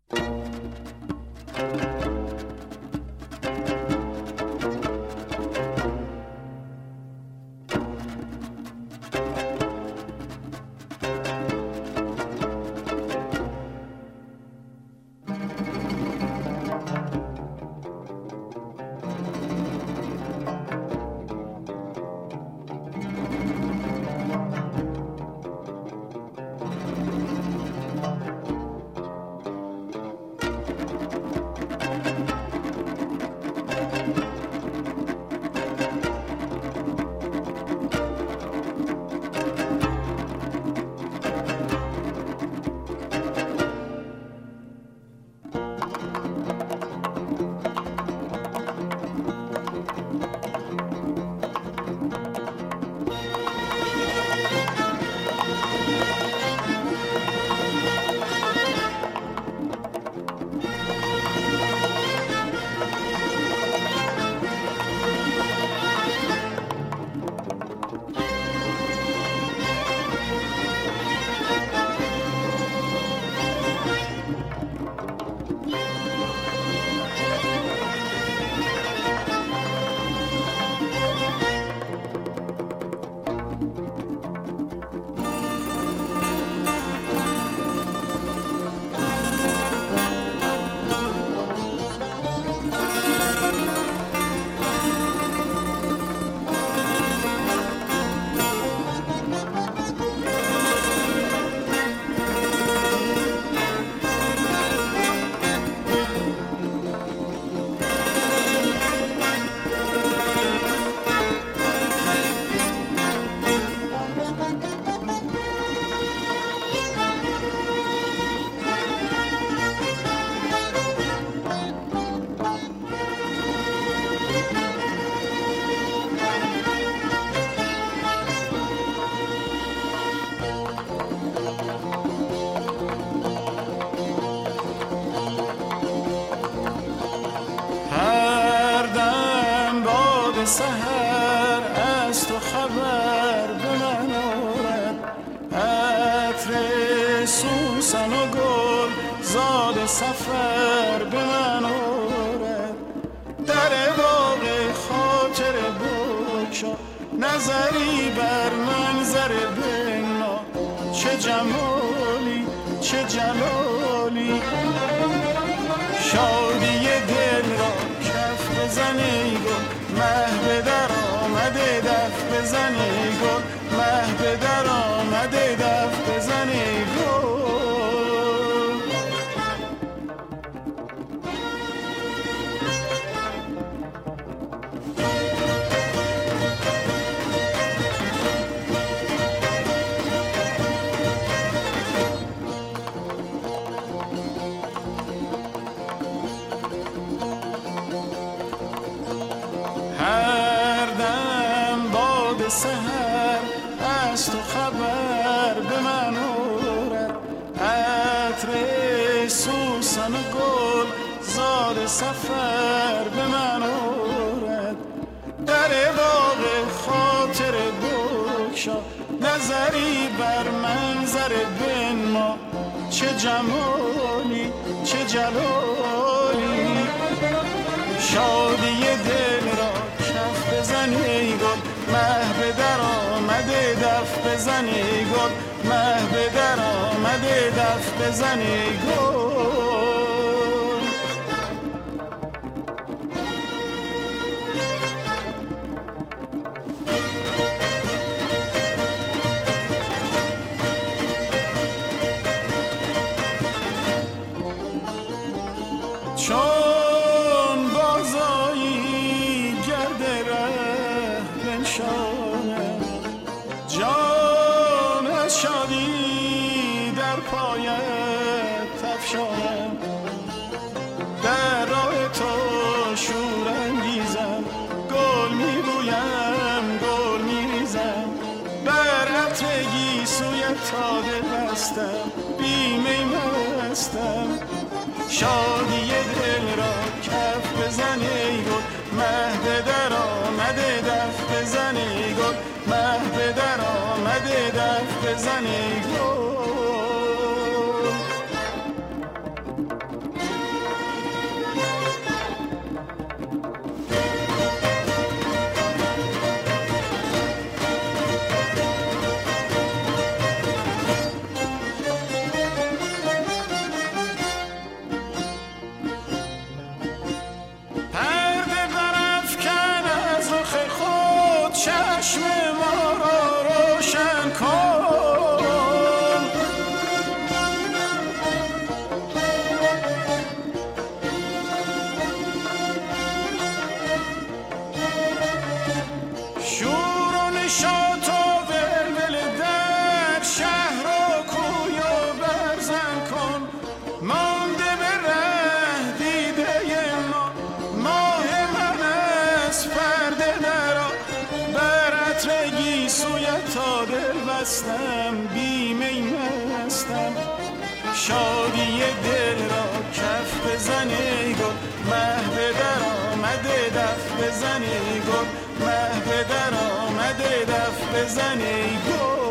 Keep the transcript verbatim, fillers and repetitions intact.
سحر از تو خبر به من آورد، عطر سوسن و گل زاد سفر به من آورد. در باغ خاطر بگشا نظری بر منظر بنا، چه جمالی چه جلالی. شادی دل را کف بزن ای گل، مه به در آمده دف بزن ای گل، مه به در آمده دف بزن ای گل. سحر از تو خبر به من آورد، عطر سوسن و گل زاد سفر به من آورد. در باغ خاطر بگشا نظری بر منظر بنما، چه جمالی چه جلالی. شادی دل را کف بزن ای گل، مه به در آمده دف بزن ای گل، مه به در آمده دف بزن ای گل. چون بازایی گرد ره بنشانم، جان از شادی در پایت افشانم. در راه تو شور انگیزم، گل میبویم گل میریزم. بر عطر گیسویت تا دل بستم، بی می مستم. شادی دل را کف بزن ای گل، مه به در آمده دف بزن ای گل، مه به در آمده دف بزن ای گل. مستم بی می مستم شادی دل را کف بزنی گل مه به در آمده دف بزنی گل مه به در آمده دف بزنی گل